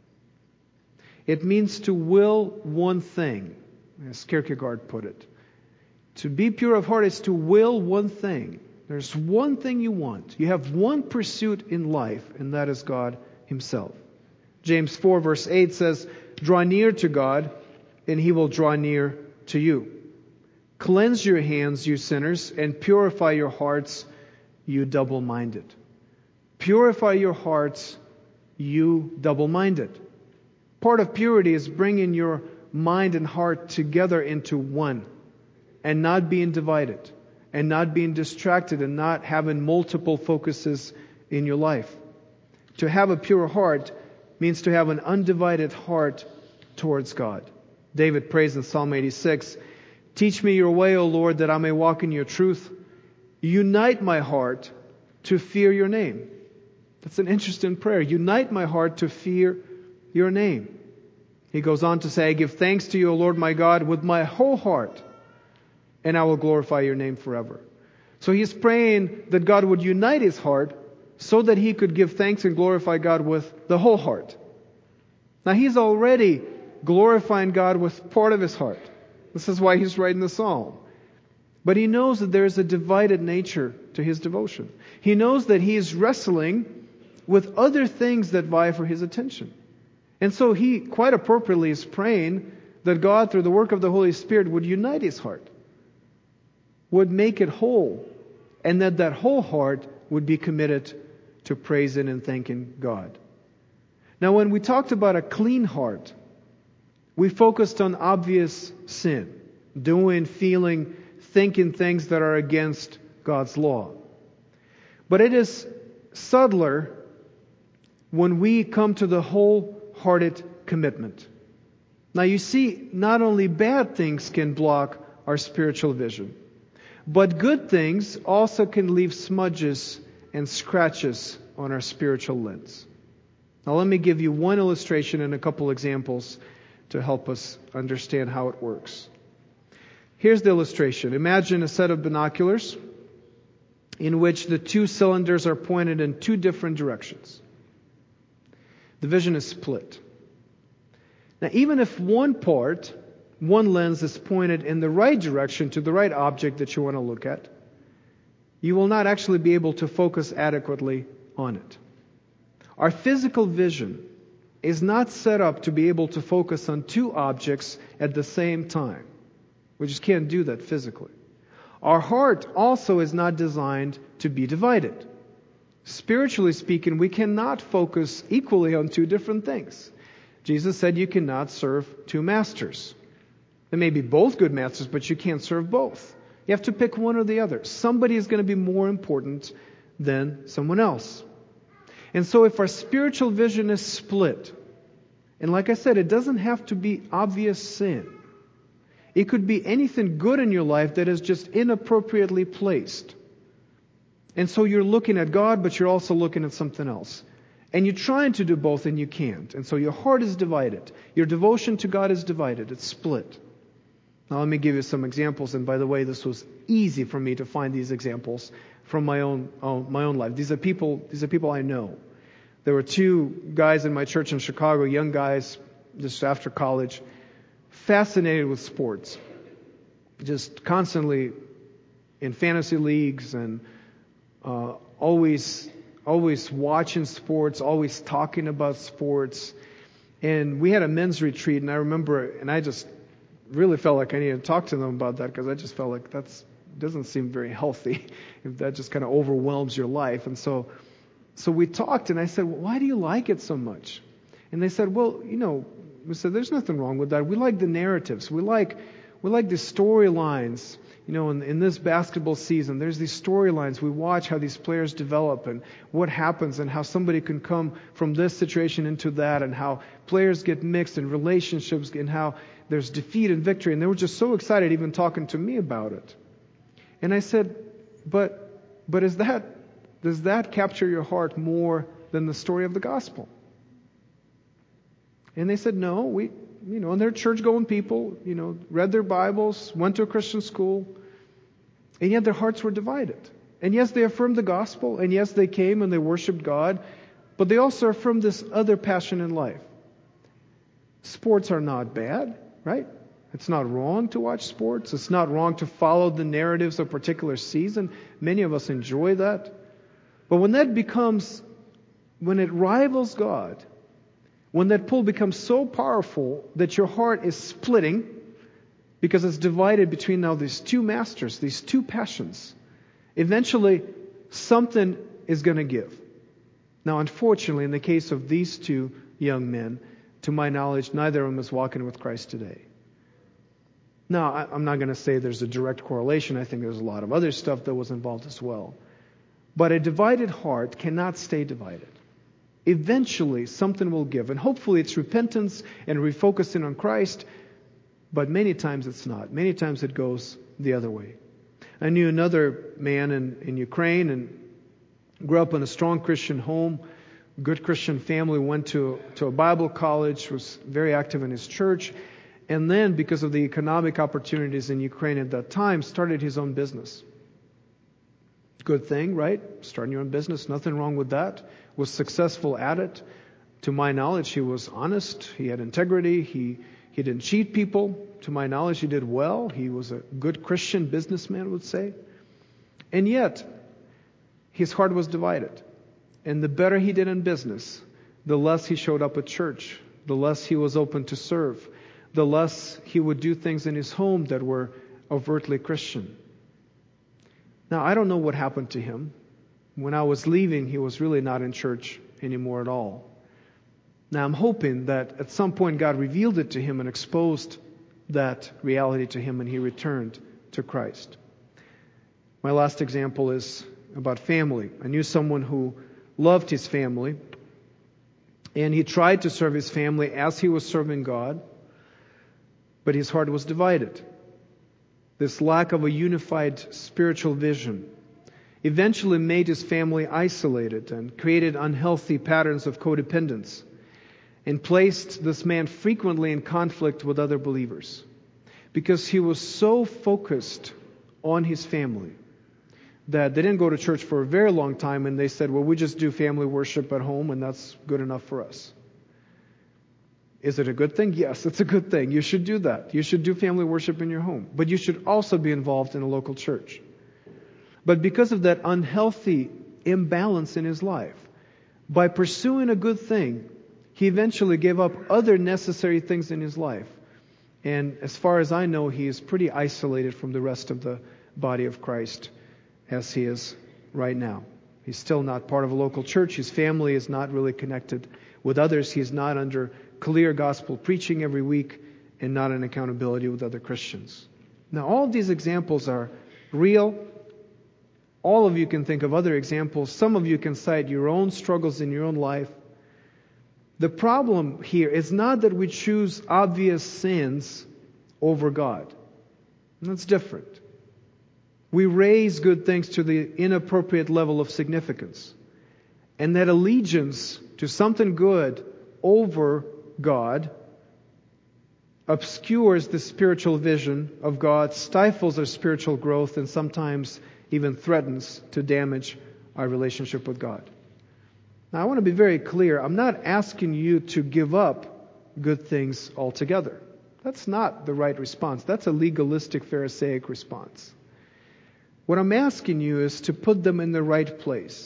It means to will one thing, as Kierkegaard put it. To be pure of heart is to will one thing. There's one thing you want. You have one pursuit in life, and that is God Himself. James four verse eight says, draw near to God, and He will draw near to you. Cleanse your hands, you sinners, and purify your hearts, you double-minded. Purify your hearts, you double-minded. Part of purity is bringing your mind and heart together into one, and not being divided, and not being distracted, and not having multiple focuses in your life. To have a pure heart means to have an undivided heart towards God. David prays in Psalm eighty-six, teach me your way, O Lord, that I may walk in your truth. Unite my heart to fear your name. That's an interesting prayer. Unite my heart to fear your name. He goes on to say, I give thanks to you, O Lord my God, with my whole heart, and I will glorify your name forever. So he's praying that God would unite his heart so that he could give thanks and glorify God with the whole heart. Now he's already glorifying God with part of his heart. This is why he's writing the psalm. But he knows that there is a divided nature to his devotion. He knows that he is wrestling with other things that vie for his attention. And so he quite appropriately is praying that God, through the work of the Holy Spirit, would unite his heart, would make it whole, and that that whole heart would be committed to praising and thanking God. Now, when we talked about a clean heart, we focused on obvious sin, doing, feeling, thinking things that are against God's law. But it is subtler when we come to the wholehearted commitment. Now you see, not only bad things can block our spiritual vision, but good things also can leave smudges and scratches on our spiritual lens. Now let me give you one illustration and a couple examples to help us understand how it works. Here's the illustration. Imagine a set of binoculars in which the two cylinders are pointed in two different directions. The vision is split. Now, even if one part, one lens is pointed in the right direction to the right object that you want to look at, you will not actually be able to focus adequately on it. Our physical vision is not set up to be able to focus on two objects at the same time. We just can't do that physically. Our heart also is not designed to be divided. Spiritually speaking, we cannot focus equally on two different things. Jesus said you cannot serve two masters. There may be both good masters, but you can't serve both. You have to pick one or the other. Somebody is going to be more important than someone else. And so if our spiritual vision is split, and like I said, it doesn't have to be obvious sin. It could be anything good in your life that is just inappropriately placed. And so you're looking at God, but you're also looking at something else. And you're trying to do both and you can't. And so your heart is divided. Your devotion to God is divided. It's split. Now let me give you some examples. And by the way, this was easy for me to find these examples from my own, own my own life. These are people, these are people I know. There were two guys in my church in Chicago, young guys, just after college, fascinated with sports. Just constantly in fantasy leagues and uh, always always watching sports, always talking about sports. And we had a men's retreat, and I remember, and I just really felt like I needed to talk to them about that because I just felt like that's doesn't seem very healthy if that just kind of overwhelms your life. And so, so we talked, and I said, well, why do you like it so much? And they said, well, you know, we said, there's nothing wrong with that. We like the narratives. We like we like the storylines. You know, in, in this basketball season, there's these storylines. We watch how these players develop and what happens and how somebody can come from this situation into that and how players get mixed in relationships and how there's defeat and victory. And they were just so excited even talking to me about it. And I said, but but is that does that capture your heart more than the story of the gospel? And they said, no, we, you know, and they're church-going people, you know, read their Bibles, went to a Christian school, and yet their hearts were divided. And yes, they affirmed the gospel, and yes, they came and they worshiped God, but they also affirmed this other passion in life. Sports are not bad, right? It's not wrong to watch sports. It's not wrong to follow the narratives of a particular season. Many of us enjoy that. But when that becomes, when it rivals God, when that pull becomes so powerful that your heart is splitting because it's divided between now these two masters, these two passions, eventually something is going to give. Now, unfortunately, in the case of these two young men, to my knowledge, neither of them is walking with Christ today. Now, I'm not going to say there's a direct correlation. I think there's a lot of other stuff that was involved as well. But a divided heart cannot stay divided. Eventually, something will give. And hopefully it's repentance and refocusing on Christ. But many times it's not. Many times it goes the other way. I knew another man in, in Ukraine and grew up in a strong Christian home, good Christian family, went to, to a Bible college, was very active in his church. And then, because of the economic opportunities in Ukraine at that time, started his own business. Good thing, right? Starting your own business, nothing wrong with that. Was successful at it. To my knowledge, he was honest. He had integrity. He he didn't cheat people. To my knowledge, he did well. He was a good Christian businessman, I would say. And yet, his heart was divided. And the better he did in business, the less he showed up at church, the less he was open to serve, the less he would do things in his home that were overtly Christian. Now, I don't know what happened to him. When I was leaving, he was really not in church anymore at all. Now, I'm hoping that at some point God revealed it to him and exposed that reality to him and he returned to Christ. My last example is about family. I knew someone who loved his family, and he tried to serve his family as he was serving God. But his heart was divided. This lack of a unified spiritual vision eventually made his family isolated and created unhealthy patterns of codependence and placed this man frequently in conflict with other believers because he was so focused on his family that they didn't go to church for a very long time, and they said, well, we just do family worship at home and that's good enough for us. Is it a good thing? Yes, it's a good thing. You should do that. You should do family worship in your home. But you should also be involved in a local church. But because of that unhealthy imbalance in his life, by pursuing a good thing, he eventually gave up other necessary things in his life. And as far as I know, he is pretty isolated from the rest of the body of Christ as he is right now. He's still not part of a local church. His family is not really connected with others. He's not under clear gospel preaching every week and not in accountability with other Christians. Now, all of these examples are real. All of you can think of other examples. Some of you can cite your own struggles in your own life. The problem here is not that we choose obvious sins over God. That's different. We raise good things to the inappropriate level of significance. And that allegiance to something good over God obscures the spiritual vision of God, stifles our spiritual growth, and sometimes even threatens to damage our relationship with God. Now, I want to be very clear. I'm not asking you to give up good things altogether. That's not the right response. That's a legalistic, Pharisaic response. What I'm asking you is to put them in the right place.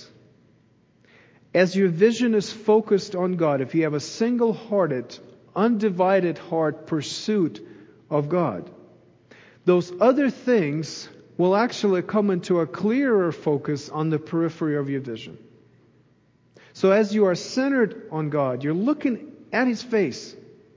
As your vision is focused on God, if you have a single-hearted, undivided heart pursuit of God, those other things will actually come into a clearer focus on the periphery of your vision. So as you are centered on God, you're looking at His face.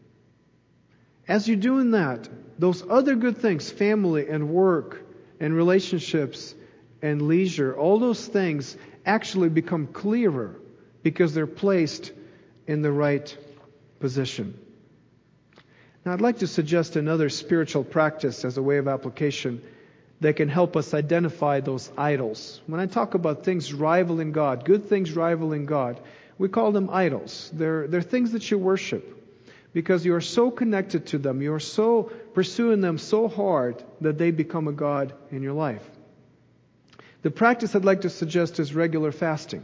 As you're doing that, those other good things, family and work and relationships and leisure, all those things actually become clearer because they're placed in the right position. Now, I'd like to suggest another spiritual practice as a way of application that can help us identify those idols. When I talk about things rivaling God, good things rivaling God, we call them idols. They're, they're things that you worship because you are so connected to them, you are so pursuing them so hard that they become a God in your life. The practice I'd like to suggest is regular fasting.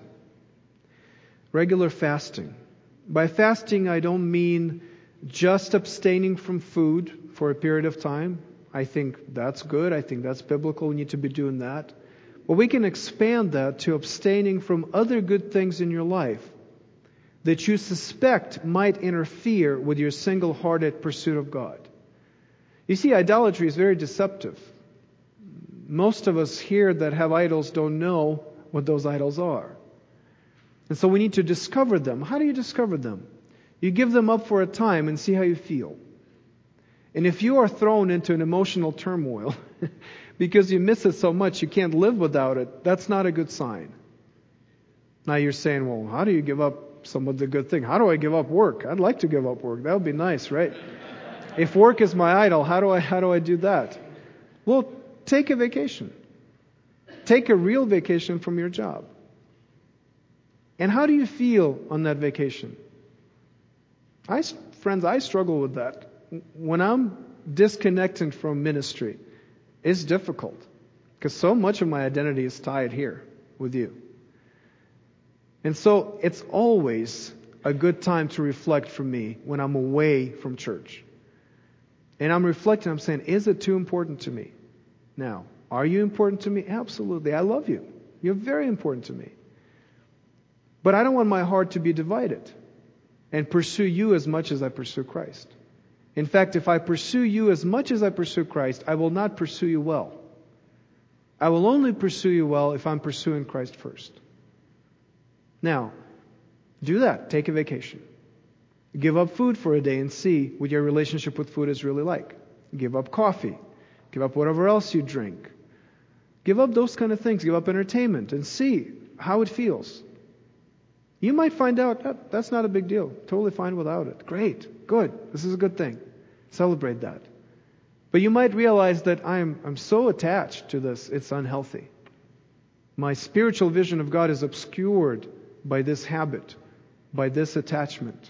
Regular fasting. By fasting, I don't mean just abstaining from food for a period of time. I think that's good. I think that's biblical. We need to be doing that. But we can expand that to abstaining from other good things in your life that you suspect might interfere with your single-hearted pursuit of God. You see, idolatry is very deceptive. Most of us here that have idols don't know what those idols are. And so we need to discover them. How do you discover them? You give them up for a time and see how you feel. And if you are thrown into an emotional turmoil because you miss it so much you can't live without it, that's not a good sign. Now you're saying, well, how do you give up some of the good thing? How do I give up work? I'd like to give up work. That would be nice, right? If work is my idol, how do I how do I do that? Well, take a vacation. Take a real vacation from your job. And how do you feel on that vacation? I, friends, I struggle with that. When I'm disconnecting from ministry, it's difficult because so much of my identity is tied here with you. And so it's always a good time to reflect for me when I'm away from church. And I'm reflecting, I'm saying, is it too important to me? Now, are you important to me? Absolutely. I love you. You're very important to me. But I don't want my heart to be divided and pursue you as much as I pursue Christ. In fact, if I pursue you as much as I pursue Christ, I will not pursue you well. I will only pursue you well if I'm pursuing Christ first. Now, do that. Take a vacation. Give up food for a day and see what your relationship with food is really like. Give up coffee. Give up whatever else you drink. Give up those kind of things. Give up entertainment and see how it feels. You might find out that that's not a big deal. Totally fine without it. Great. Good. This is a good thing. Celebrate that. But you might realize that I'm, I'm so attached to this, it's unhealthy. My spiritual vision of God is obscured by this habit, by this attachment.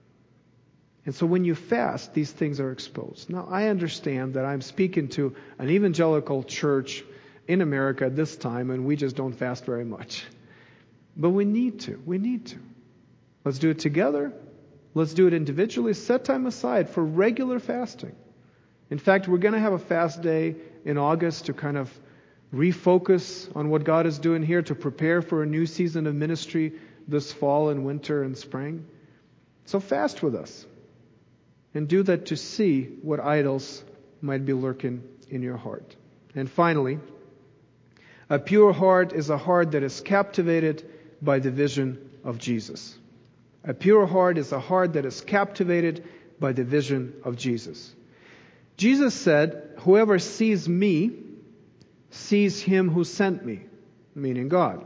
And so when you fast, these things are exposed. Now, I understand that I'm speaking to an evangelical church in America at this time, and we just don't fast very much. But we need to. We need to. Let's do it together. Let's do it individually. Set time aside for regular fasting. In fact, we're going to have a fast day in August to kind of refocus on what God is doing here, to prepare for a new season of ministry this fall and winter and spring. So fast with us. And do that to see what idols might be lurking in your heart. And finally, a pure heart is a heart that is captivated by the vision of Jesus. A pure heart is a heart that is captivated by the vision of Jesus. Jesus said, "Whoever sees me sees him who sent me," meaning God.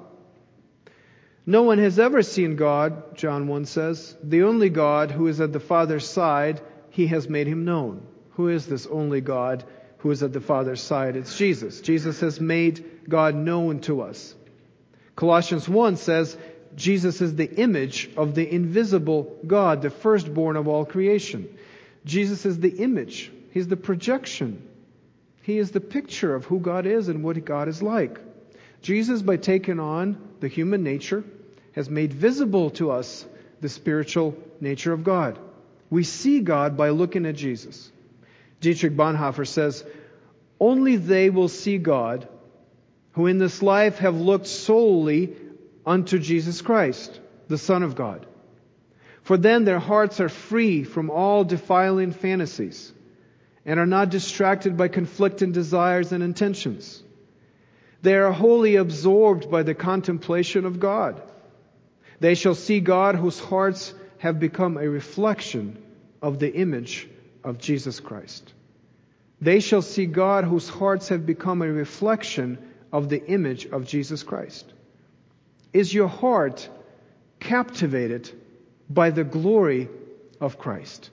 No one has ever seen God, John one says. The only God who is at the Father's side, He has made Him known. Who is this only God who is at the Father's side? It's Jesus. Jesus has made God known to us. Colossians one says, Jesus is the image of the invisible God, the firstborn of all creation. Jesus is the image. He's the projection. He is the picture of who God is and what God is like. Jesus, by taking on the human nature, has made visible to us the spiritual nature of God. We see God by looking at Jesus. Dietrich Bonhoeffer says, "Only they will see God who in this life have looked solely unto Jesus Christ, the Son of God. For then their hearts are free from all defiling fantasies and are not distracted by conflicting desires and intentions. They are wholly absorbed by the contemplation of God. They shall see God whose hearts have become a reflection of the image of Jesus Christ." They shall see God whose hearts have become a reflection of the image of Jesus Christ. Is your heart captivated by the glory of Christ?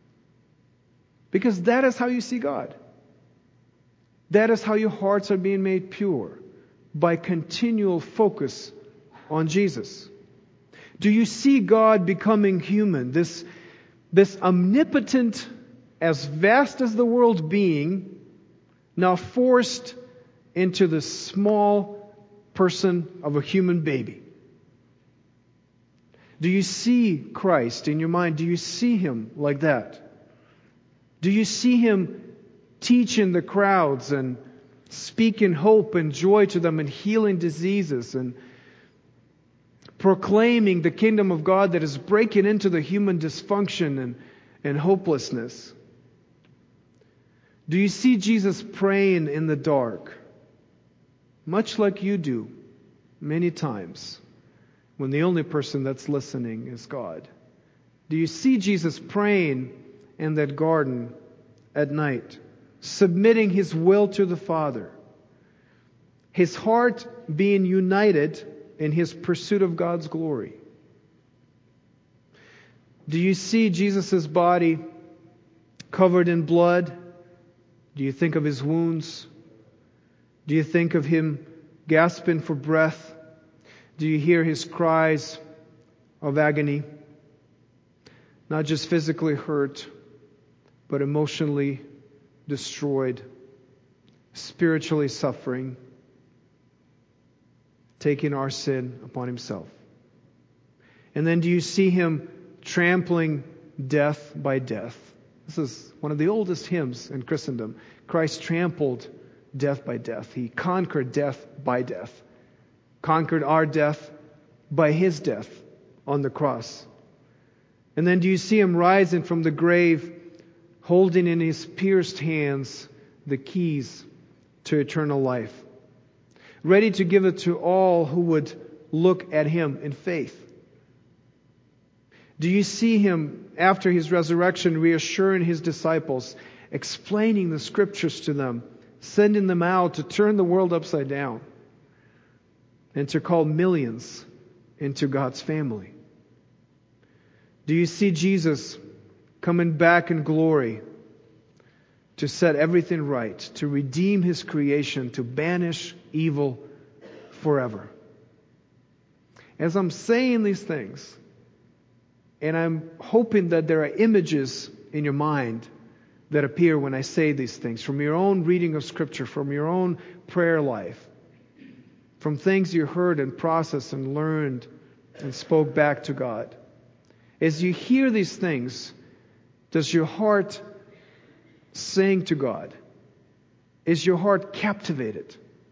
Because that is how you see God. That is how your hearts are being made pure, by continual focus on Jesus. Do you see God becoming human, this, this omnipotent, as vast as the world being, now forced into the small person of a human baby? Do you see Christ in your mind? Do you see Him like that? Do you see Him teaching the crowds and speaking hope and joy to them and healing diseases and proclaiming the kingdom of God that is breaking into the human dysfunction and, and hopelessness? Do you see Jesus praying in the dark, much like you do many times when the only person that's listening is God? Do you see Jesus praying in that garden at night, submitting His will to the Father, His heart being united in His pursuit of God's glory? Do you see Jesus' body covered in blood? Do you think of His wounds? Do you think of Him gasping for breath? Do you hear His cries of agony? Not just physically hurt, but emotionally destroyed, spiritually suffering, taking our sin upon Himself. And then do you see Him trampling death by death? This is one of the oldest hymns in Christendom. Christ trampled death by death. He conquered death by death. Conquered our death by His death on the cross. And then do you see Him rising from the grave, holding in His pierced hands the keys to eternal life, ready to give it to all who would look at Him in faith? Do you see Him, after His resurrection, reassuring His disciples, explaining the Scriptures to them, sending them out to turn the world upside down and to call millions into God's family? Do you see Jesus coming back in glory to set everything right, to redeem His creation, to banish evil forever. As I'm saying these things, and I'm hoping that there are images in your mind that appear when I say these things, from your own reading of Scripture, from your own prayer life, from things you heard and processed and learned and spoke back to God. As you hear these things, does your heart sing to God? Is your heart captivated?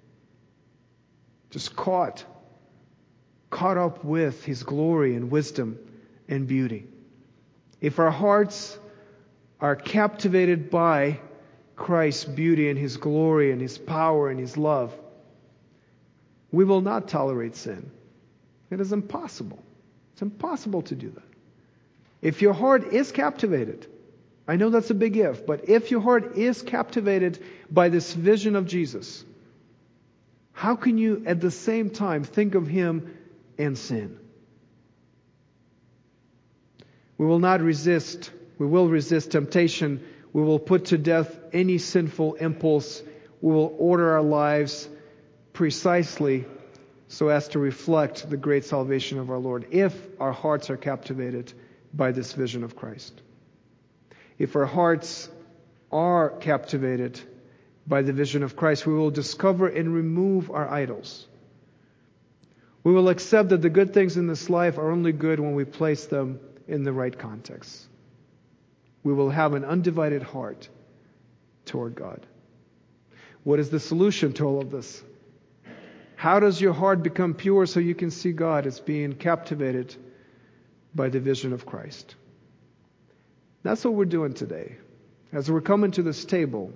Just caught, caught up with His glory and wisdom and beauty. If our hearts are captivated by Christ's beauty and His glory and His power and His love, we will not tolerate sin. It is impossible. It's impossible to do that. If your heart is captivated, I know that's a big if, but if your heart is captivated by this vision of Jesus, how can you at the same time think of Him and sin? We will not resist. We will resist temptation. We will put to death any sinful impulse. We will order our lives precisely so as to reflect the great salvation of our Lord, if our hearts are captivated by this vision of Christ. If our hearts are captivated by the vision of Christ, we will discover and remove our idols. We will accept that the good things in this life are only good when we place them in the right context. We will have an undivided heart toward God. What is the solution to all of this? How does your heart become pure so you can see God as being captivated by the vision of Christ? That's what we're doing today. As we're coming to this table,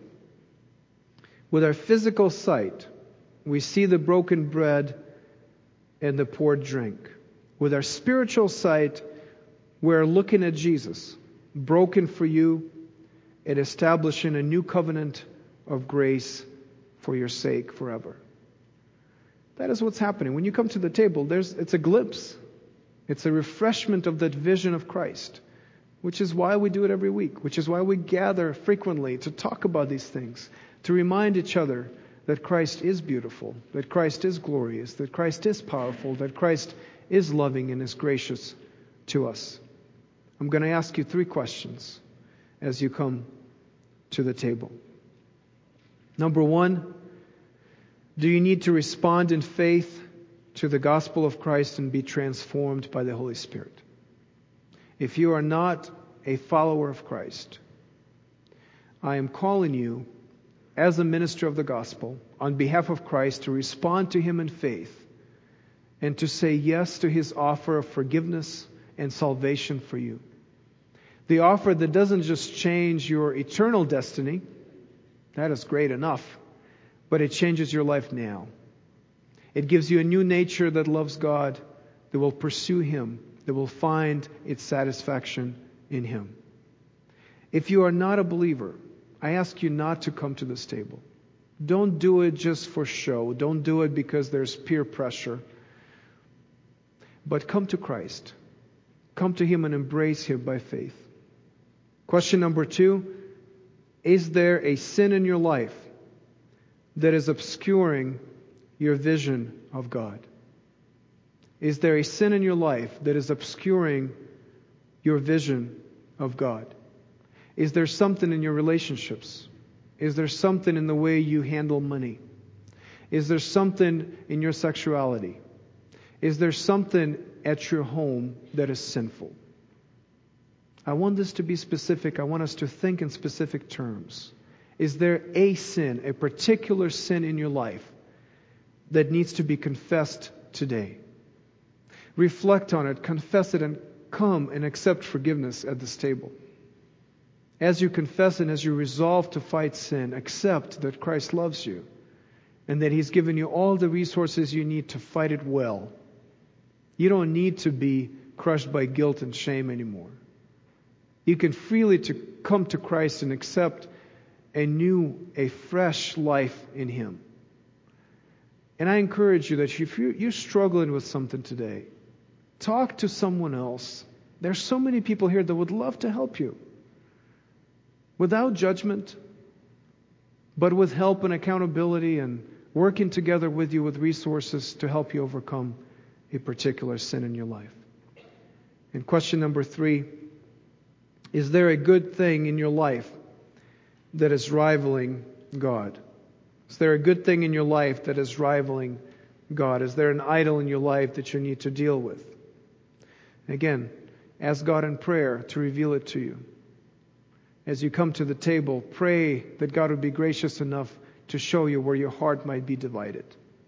with our physical sight, we see the broken bread and the poured drink. With our spiritual sight, we're looking at Jesus, broken for you and establishing a new covenant of grace for your sake forever. That is what's happening. When you come to the table, there's it's a glimpse. It's a refreshment of that vision of Christ, which is why we do it every week, which is why we gather frequently to talk about these things, to remind each other that Christ is beautiful, that Christ is glorious, that Christ is powerful, that Christ is loving and is gracious to us. I'm going to ask you three questions as you come to the table. Number one, do you need to respond in faith to the gospel of Christ and be transformed by the Holy Spirit? If you are not a follower of Christ, I am calling you as a minister of the gospel on behalf of Christ to respond to Him in faith and to say yes to His offer of forgiveness and salvation for you. The offer that doesn't just change your eternal destiny, that is great enough, but it changes your life now. It gives you a new nature that loves God, that will pursue Him, that will find its satisfaction in Him. If you are not a believer, I ask you not to come to this table. Don't do it just for show. Don't do it because there's peer pressure. But come to Christ. Come to Him and embrace Him by faith. Question number two, is there a sin in your life that is obscuring your vision of God? Is there a sin in your life that is obscuring your vision of God? Is there something in your relationships? Is there something in the way you handle money? Is there something in your sexuality? Is there something at your home that is sinful? I want this to be specific. I want us to think in specific terms. Is there a sin, a particular sin in your life that needs to be confessed today? Reflect on it, confess it, and come and accept forgiveness at this table. As you confess and as you resolve to fight sin, accept that Christ loves you and that He's given you all the resources you need to fight it well. You don't need to be crushed by guilt and shame anymore. You can freely to come to Christ and accept a new, a fresh life in Him. And I encourage you that if you're struggling with something today, talk to someone else. There's so many people here that would love to help you. Without judgment, but with help and accountability and working together with you with resources to help you overcome a particular sin in your life. And question number three, is there a good thing in your life that is rivaling God? Is there a good thing in your life that is rivaling God? Is there an idol in your life that you need to deal with? Again, ask God in prayer to reveal it to you. As you come to the table, pray that God would be gracious enough to show you where your heart might be divided.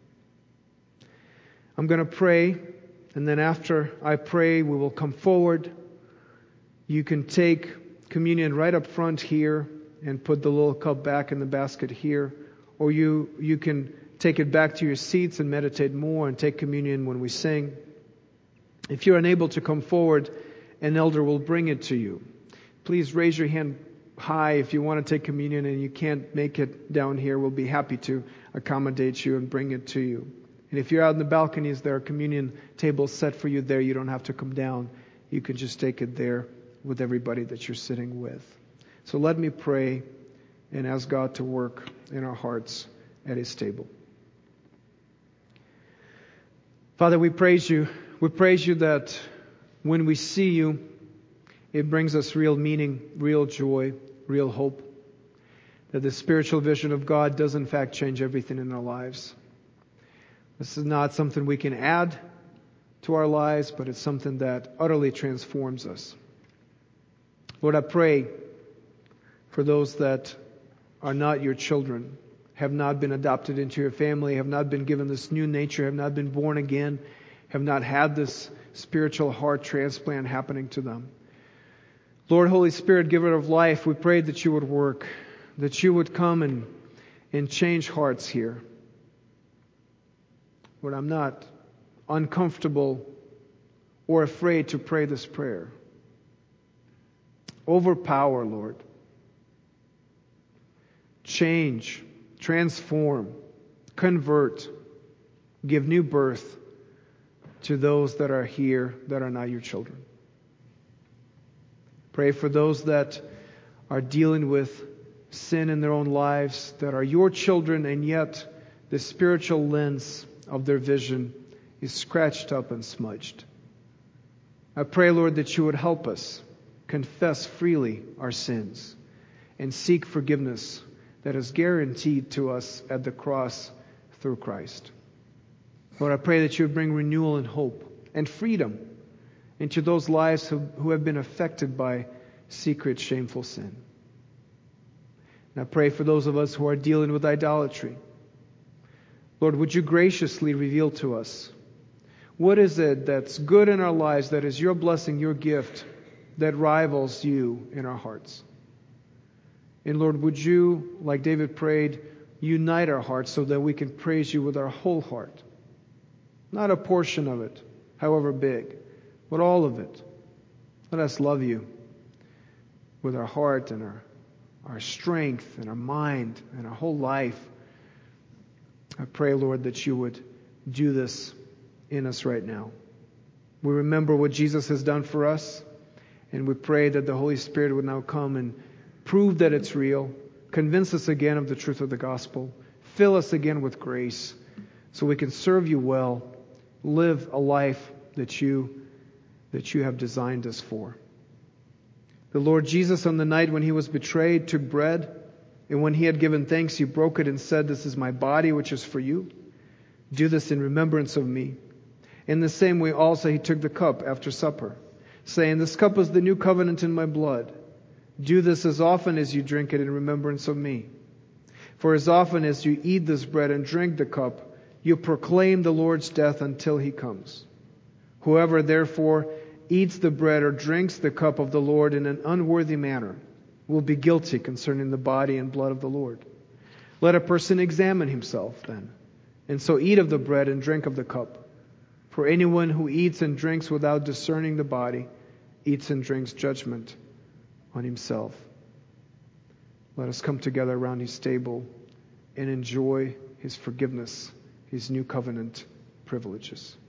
I'm going to pray, and then after I pray, we will come forward. You can take communion right up front here and put the little cup back in the basket here. Or you, you can take it back to your seats and meditate more and take communion when we sing. If you're unable to come forward, an elder will bring it to you. Please raise your hand high if you want to take communion and you can't make it down here. We'll be happy to accommodate you and bring it to you. And if you're out in the balconies, there are communion tables set for you there. You don't have to come down. You can just take it there with everybody that you're sitting with. So let me pray and ask God to work in our hearts at His table. Father, we praise You. We praise You that when we see You, it brings us real meaning, real joy, real hope. That the spiritual vision of God does in fact change everything in our lives. This is not something we can add to our lives, but it's something that utterly transforms us. Lord, I pray for those that are not Your children, have not been adopted into Your family, have not been given this new nature, have not been born again, have not had this spiritual heart transplant happening to them. Lord, Holy Spirit, giver of life, we pray that You would work, that You would come and, and change hearts here. Lord, I'm not uncomfortable or afraid to pray this prayer. Overpower, Lord. Change, transform, convert, give new birth to those that are here that are not Your children. Pray for those that are dealing with sin in their own lives, that are Your children, and yet the spiritual lens of their vision is scratched up and smudged. I pray, Lord, that You would help us confess freely our sins and seek forgiveness that is guaranteed to us at the cross through Christ. Lord, I pray that You would bring renewal and hope and freedom into those lives who, who have been affected by secret, shameful sin. And I pray for those of us who are dealing with idolatry. Lord, would You graciously reveal to us what is it that's good in our lives, that is Your blessing, Your gift, that rivals You in our hearts. And Lord, would You, like David prayed, unite our hearts so that we can praise You with our whole heart. Not a portion of it, however big, but all of it. Let us love You with our heart and our, our strength and our mind and our whole life. I pray, Lord, that You would do this in us right now. We remember what Jesus has done for us, and we pray that the Holy Spirit would now come and prove that it's real, convince us again of the truth of the gospel, fill us again with grace so we can serve You well, live a life that You, that You have designed us for. The Lord Jesus, on the night when He was betrayed, took bread, and when He had given thanks, He broke it and said, "This is My body, which is for you. Do this in remembrance of Me." In the same way also He took the cup after supper, saying, "This cup is the new covenant in My blood. Do this as often as you drink it in remembrance of Me. For as often as you eat this bread and drink the cup, you proclaim the Lord's death until He comes. Whoever therefore eats the bread or drinks the cup of the Lord in an unworthy manner will be guilty concerning the body and blood of the Lord. Let a person examine himself then, and so eat of the bread and drink of the cup. For anyone who eats and drinks without discerning the body eats and drinks judgment on himself." Let us come together around His table and enjoy His forgiveness, His new covenant privileges.